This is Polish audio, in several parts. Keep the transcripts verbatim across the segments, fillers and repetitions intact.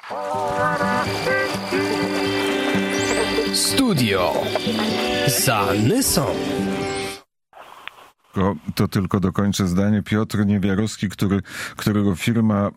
Studio Zanysą. To tylko dokończę zdanie. Piotr Niewiarowski, który, którego firma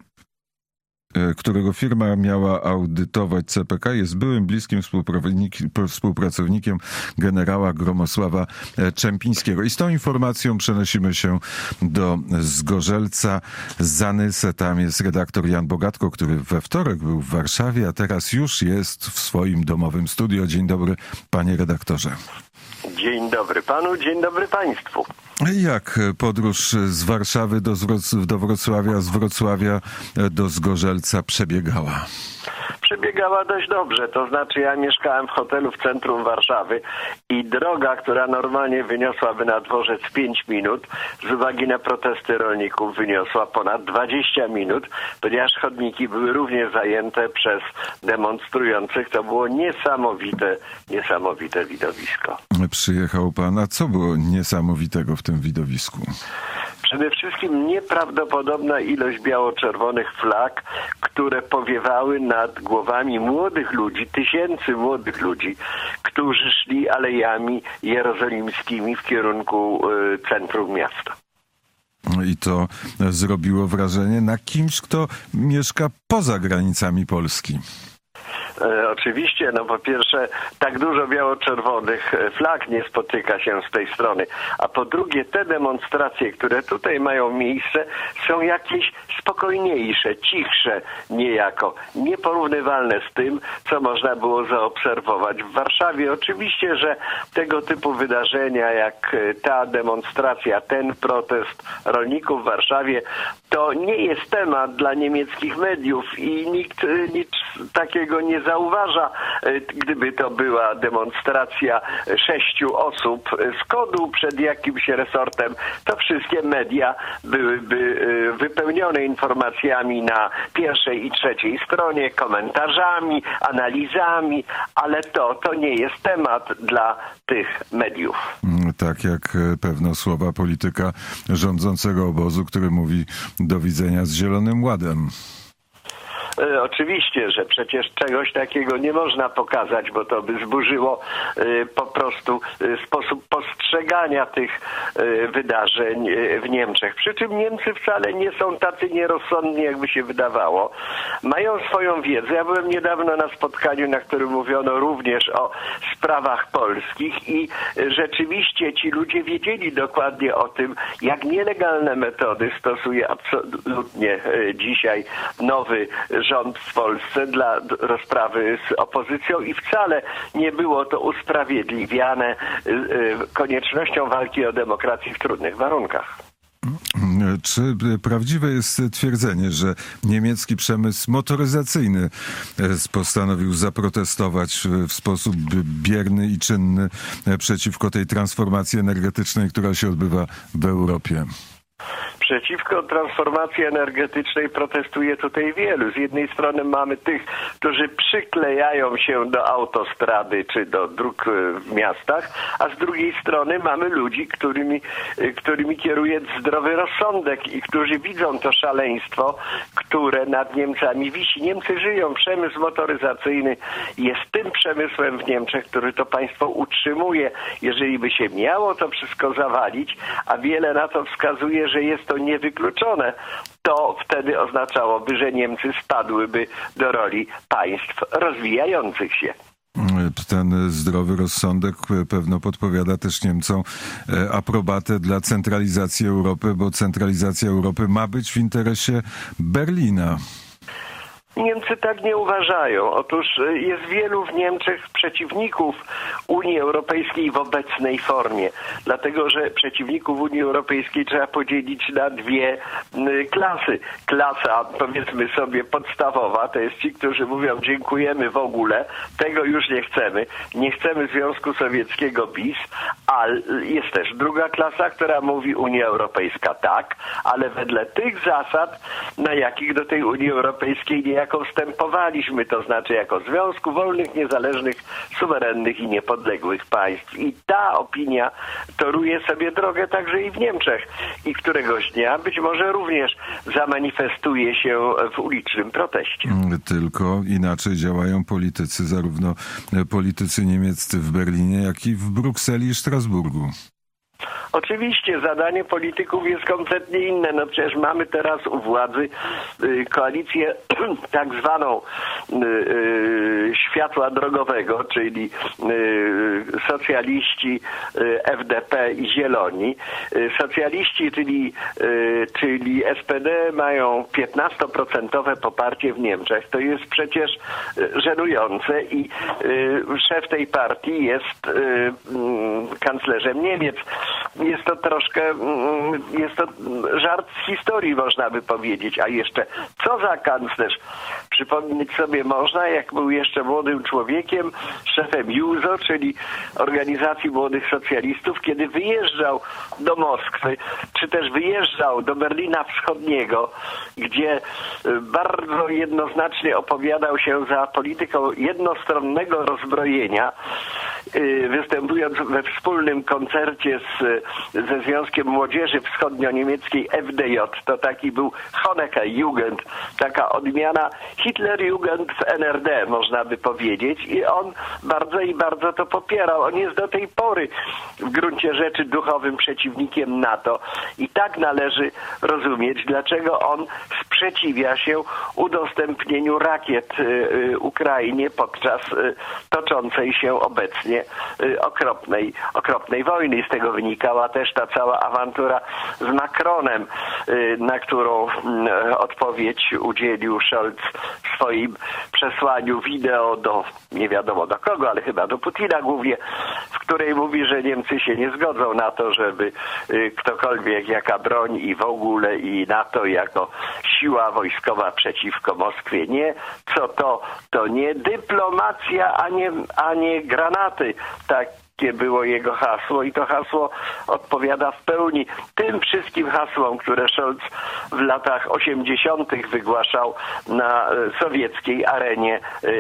którego firma miała audytować C P K, jest byłym bliskim współpracownikiem generała Gromosława Czempińskiego. I z tą informacją przenosimy się do Zgorzelca, Zanysę. Tam jest redaktor Jan Bogatko, który we wtorek był w Warszawie, a teraz już jest w swoim domowym studio. Dzień dobry, panie redaktorze. Dzień dobry panu, dzień dobry państwu. Jak podróż z Warszawy do, Wroc- do Wrocławia, z Wrocławia do Zgorzelca przebiegała? Przebiegała dość dobrze, to znaczy ja mieszkałem w hotelu w centrum Warszawy i droga, która normalnie wyniosłaby na dworzec pięć minut, z uwagi na protesty rolników wyniosła ponad dwadzieścia minut, ponieważ chodniki były również zajęte przez demonstrujących. To było niesamowite, niesamowite widowisko. Przyjechał pan, a co było niesamowitego w tym widowisku? Przede wszystkim nieprawdopodobna ilość biało-czerwonych flag, które powiewały nad głowami młodych ludzi, tysięcy młodych ludzi, którzy szli alejami jerozolimskimi w kierunku y, centrum miasta. I to zrobiło wrażenie na kimś, kto mieszka poza granicami Polski. E, oczywiście, no po pierwsze, tak dużo biało-czerwonych flag nie spotyka się z tej strony, a po drugie, te demonstracje, które tutaj mają miejsce, są jakieś spokojniejsze, cichsze niejako, nieporównywalne z tym, co można było zaobserwować w Warszawie. Oczywiście, że tego typu wydarzenia, jak ta demonstracja, ten protest rolników w Warszawie, to nie jest temat dla niemieckich mediów i nikt nic takiego nie zauważa. Gdyby to była demonstracja sześciu osób z kodu przed jakimś resortem, to wszystkie media byłyby wypełnione informacjami na pierwszej i trzeciej stronie, komentarzami, analizami, ale to, to nie jest temat dla tych mediów. Tak jak pewno słowa polityka rządzącego obozu, który mówi do widzenia z Zielonym Ładem. E, oczywiście, że przecież czegoś takiego nie można pokazać, bo to by zburzyło e, po prostu e, sposób postrzegania tych e, wydarzeń e, w Niemczech. Przy czym Niemcy wcale nie są tacy nierozsądni, jakby się wydawało. Mają swoją wiedzę. Ja byłem niedawno na spotkaniu, na którym mówiono również o sprawach polskich i e, rzeczywiście ci ludzie wiedzieli dokładnie o tym, jak nielegalne metody stosuje absolutnie e, dzisiaj nowy rząd w Polsce dla rozprawy z opozycją i wcale nie było to usprawiedliwiane koniecznością walki o demokrację w trudnych warunkach. Czy prawdziwe jest twierdzenie, że niemiecki przemysł motoryzacyjny postanowił zaprotestować w sposób bierny i czynny przeciwko tej transformacji energetycznej, która się odbywa w Europie? Przeciwko transformacji energetycznej protestuje tutaj wielu. Z jednej strony mamy tych, którzy przyklejają się do autostrady czy do dróg w miastach, a z drugiej strony mamy ludzi, którymi, którymi kieruje zdrowy rozsądek i którzy widzą to szaleństwo, które nad Niemcami wisi. Niemcy żyją. Przemysł motoryzacyjny jest tym przemysłem w Niemczech, który to państwo utrzymuje. Jeżeli by się miało to wszystko zawalić, a wiele na to wskazuje, że jest to niewykluczone, to wtedy oznaczałoby, że Niemcy spadłyby do roli państw rozwijających się. Ten zdrowy rozsądek pewno podpowiada też Niemcom aprobatę dla centralizacji Europy, bo centralizacja Europy ma być w interesie Berlina. Niemcy tak nie uważają. Otóż jest wielu w Niemczech przeciwników Unii Europejskiej w obecnej formie. Dlatego, że przeciwników Unii Europejskiej trzeba podzielić na dwie klasy. Klasa, powiedzmy sobie, podstawowa, to jest ci, którzy mówią dziękujemy w ogóle, tego już nie chcemy, nie chcemy Związku Sowieckiego bis, a jest też druga klasa, która mówi Unia Europejska tak, ale wedle tych zasad, na jakich do tej Unii Europejskiej niejako jaką wstępowaliśmy, to znaczy jako Związku Wolnych, Niezależnych, Suwerennych i Niepodległych Państw. I ta opinia toruje sobie drogę także i w Niemczech. I któregoś dnia być może również zamanifestuje się w ulicznym proteście. Tylko inaczej działają politycy, zarówno politycy niemieccy w Berlinie, jak i w Brukseli i Strasburgu. Oczywiście zadanie polityków jest kompletnie inne. No przecież mamy teraz u władzy y, koalicję tak zwaną y, y, światła drogowego, czyli y, socjaliści, y, F D P i Zieloni. Y, socjaliści, czyli, y, czyli S P D mają piętnastoprocentowe poparcie w Niemczech. To jest przecież y, żenujące i y, szef tej partii jest y, y, kanclerzem Niemiec. Jest to troszkę, jest to żart z historii, można by powiedzieć. A jeszcze, co za kanclerz? Przypomnieć sobie można, jak był jeszcze młodym człowiekiem, szefem Juso, czyli Organizacji Młodych Socjalistów, kiedy wyjeżdżał do Moskwy, czy też wyjeżdżał do Berlina Wschodniego, gdzie bardzo jednoznacznie opowiadał się za polityką jednostronnego rozbrojenia, występując we wspólnym koncercie z, ze Związkiem Młodzieży Wschodnio-Niemieckiej F D J. To taki był Honecker-Jugend, taka odmiana Hitler-Jugend w N R D, można by powiedzieć. I on bardzo i bardzo to popierał. On jest do tej pory w gruncie rzeczy duchowym przeciwnikiem NATO. I tak należy rozumieć, dlaczego on sprzeciwia się udostępnieniu rakiet y, Ukrainie podczas y, toczącej się obecnie y, okropnej, okropnej wojny. Z tego wynikała też ta cała awantura z Macronem, y, na którą y, odpowiedź udzielił Scholz w swoim przesłaniu wideo do, nie wiadomo do kogo, ale chyba do Putina głównie, w której mówi, że Niemcy się nie zgodzą na to, żeby y, ktokolwiek, jaka broń i w ogóle i NATO jako siła wojskowa przeciwko Moskwie. Nie, co to? To nie dyplomacja, a nie, a nie granaty. Tak było jego hasło i to hasło odpowiada w pełni tym wszystkim hasłom, które Scholz w latach osiemdziesiątych wygłaszał na sowieckiej arenie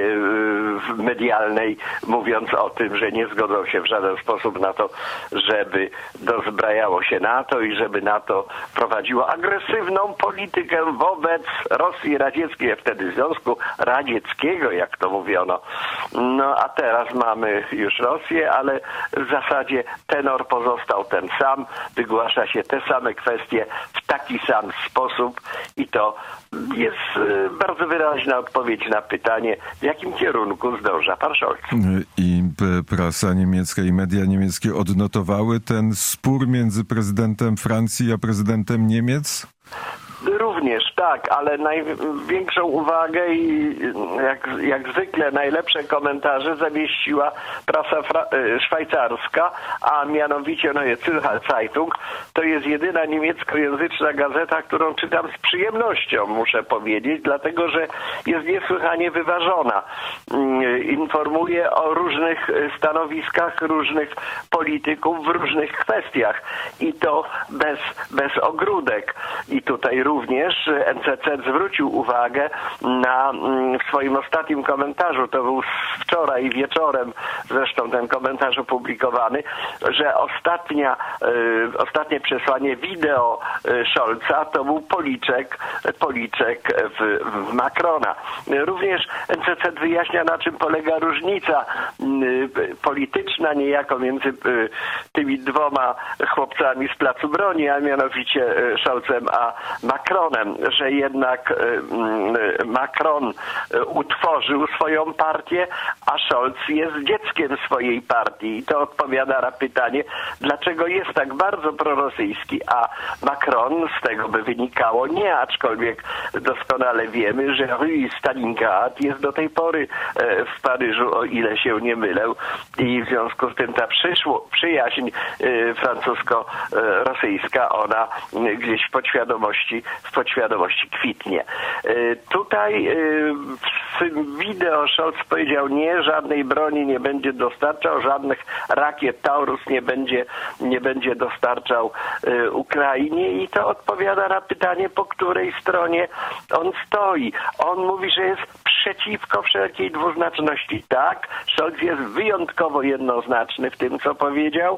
medialnej, mówiąc o tym, że nie zgodzą się w żaden sposób na to, żeby dozbrajało się NATO i żeby NATO prowadziło agresywną politykę wobec Rosji radzieckiej, wtedy Związku Radzieckiego, jak to mówiono. No a teraz mamy już Rosję, ale w zasadzie tenor pozostał ten sam, wygłasza się te same kwestie w taki sam sposób i to jest bardzo wyraźna odpowiedź na pytanie, w jakim kierunku zdąża pan Scholz. I prasa niemiecka i media niemieckie odnotowały ten spór między prezydentem Francji a prezydentem Niemiec? Również tak, ale największą uwagę i jak, jak zwykle najlepsze komentarze zamieściła prasa szwajcarska, a mianowicie Neue Zürcher Zeitung. To jest jedyna niemieckojęzyczna gazeta, którą czytam z przyjemnością, muszę powiedzieć, dlatego że jest niesłychanie wyważona. Informuje o różnych stanowiskach różnych polityków w różnych kwestiach i to bez, bez ogródek. I tutaj również N C C zwrócił uwagę na w swoim ostatnim komentarzu, to był wczoraj wieczorem zresztą ten komentarz opublikowany, że ostatnia, y, ostatnie przesłanie wideo Scholza to był policzek, policzek w, w Macrona. Również N C C wyjaśnia, na czym polega różnica y, polityczna niejako między y, tymi dwoma chłopcami z Placu Broni, a mianowicie y, Scholzem a Macronem, że jednak Macron utworzył swoją partię, a Scholz jest dzieckiem swojej partii. I to odpowiada na pytanie, dlaczego jest tak bardzo prorosyjski, a Macron, z tego by wynikało nie, aczkolwiek doskonale wiemy, że Rue Stalingrad jest do tej pory w Paryżu, o ile się nie mylę, i w związku z tym ta przyszło, przyjaźń francusko-rosyjska, ona gdzieś w podświadomości, w podświadomości kwitnie. Tutaj w wideo Scholz powiedział nie, żadnej broni nie będzie dostarczał, żadnych rakiet Taurus nie będzie, nie będzie dostarczał Ukrainie i to odpowiada na pytanie, po której stronie on stoi. On mówi, że jest przeciwko wszelkiej dwuznaczności. Tak, Scholz jest wyjątkowo jednoznaczny w tym, co powiedział,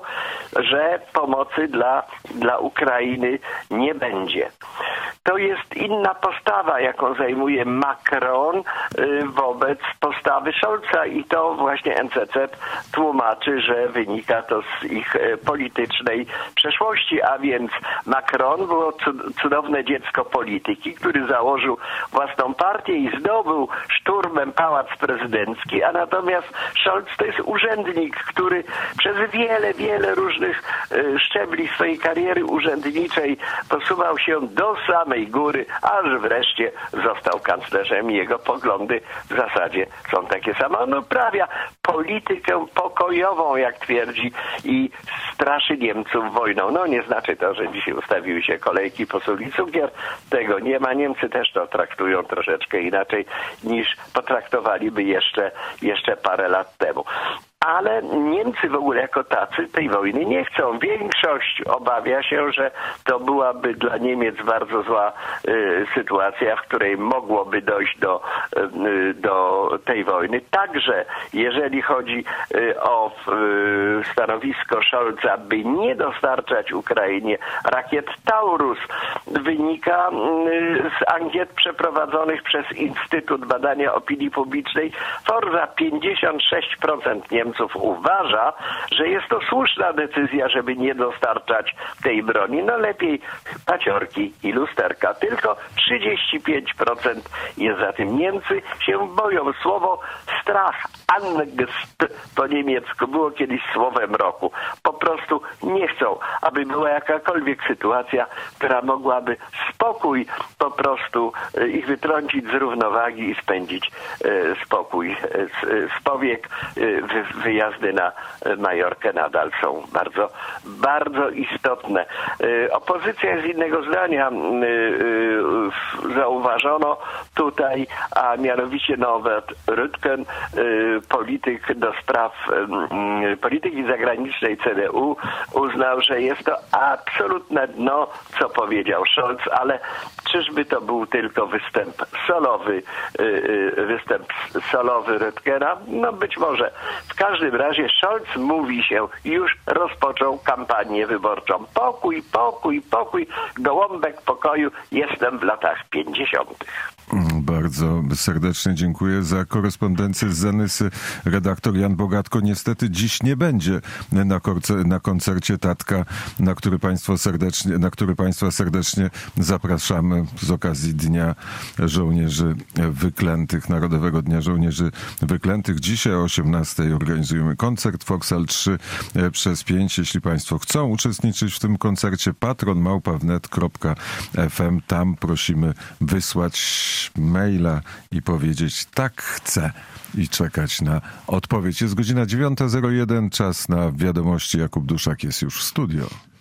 że pomocy dla, dla Ukrainy nie będzie. To jest inna postawa, jaką zajmuje Macron wobec postawy Scholza i to właśnie N C Z tłumaczy, że wynika to z ich politycznej przeszłości, a więc Macron było cudowne dziecko polityki, który założył własną partię i zdobył szturmem pałac prezydencki, a natomiast Scholz to jest urzędnik, który przez wiele, wiele różnych szczebli swojej kariery urzędniczej posuwał się do samej góry, aż wreszcie został kanclerzem i jego poglądy w zasadzie są takie same. On uprawia politykę pokojową, jak twierdzi, i straszy Niemców wojną. No nie znaczy to, że dzisiaj ustawiły się kolejki po sól i cukier. Tego nie ma. Niemcy też to traktują troszeczkę inaczej niż potraktowaliby jeszcze, jeszcze parę lat temu. Ale Niemcy w ogóle jako tacy tej wojny nie chcą. Większość obawia się, że to byłaby dla Niemiec bardzo zła y, sytuacja, w której mogłoby dojść do, y, do tej wojny. Także jeżeli chodzi y, o y, stanowisko Scholza, by nie dostarczać Ukrainie rakiet Taurus, wynika y, z ankiet przeprowadzonych przez Instytut Badania Opinii Publicznej. Forza pięćdziesiąt sześć procent Niemców uważa, że jest to słuszna decyzja, żeby nie dostarczać tej broni. No lepiej paciorki i lusterka. Tylko trzydzieści pięć procent jest za tym. Niemcy się boją. Słowo strach, Angst po niemiecku było kiedyś słowem roku. Po prostu nie chcą, aby była jakakolwiek sytuacja, która mogłaby spokój po prostu ich wytrącić z równowagi i spędzić spokój z powiek. Wyjazdy na Majorkę nadal są bardzo, bardzo istotne. Opozycja jest innego zdania. Zauważono tutaj, a mianowicie Norbert Röttgen, polityk do spraw polityki zagranicznej C D U, uznał, że jest to absolutne dno, co powiedział Scholz, ale czyżby to był tylko występ solowy, występ solowy Röttgena? No być może. W każdym razie Scholz mówi się, już rozpoczął kampanię wyborczą. Pokój, pokój, pokój, gołąbek pokoju, jestem w latach pięćdziesiątych. Bardzo serdecznie dziękuję za korespondencję z Zanysy. Redaktor Jan Bogatko niestety dziś nie będzie na, korce, na koncercie Tatka, na który Państwo serdecznie, na który Państwa serdecznie zapraszamy z okazji Dnia Żołnierzy Wyklętych, Narodowego Dnia Żołnierzy Wyklętych. Dzisiaj o osiemnastej organizujemy koncert Foksal trzy przez pięć. Jeśli Państwo chcą uczestniczyć w tym koncercie, patron małpa wnet kropka f m. Tam prosimy wysłać maila i powiedzieć tak chcę i czekać na odpowiedź. Jest godzina dziewiąta zero jeden, czas na wiadomości. Jakub Duszak jest już w studio.